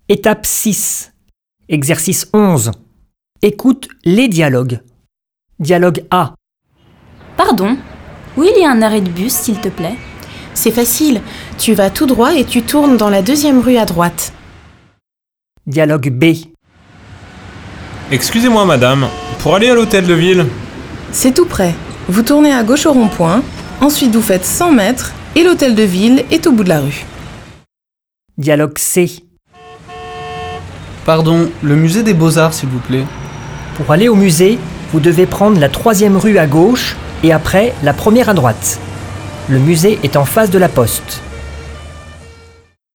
Étape 6. Exercice 11. Écoute les dialogues. Dialogue A. Pardon, où il y a un arrêt de bus, s'il te plaît? C'est facile, tu vas tout droit et tu tournes dans la 2e rue à droite. Dialogue B. Excusez-moi madame, pour aller à l'hôtel de ville? C'est tout près. Vous tournez à gauche au rond-point, ensuite vous faites 100 mètres et l'hôtel de ville est au bout de la rue. Dialogue C. Pardon, le musée des Beaux-Arts, s'il vous plaît. Pour aller au musée, vous devez prendre la 3e rue à gauche et après la 1re à droite. Le musée est en face de la poste.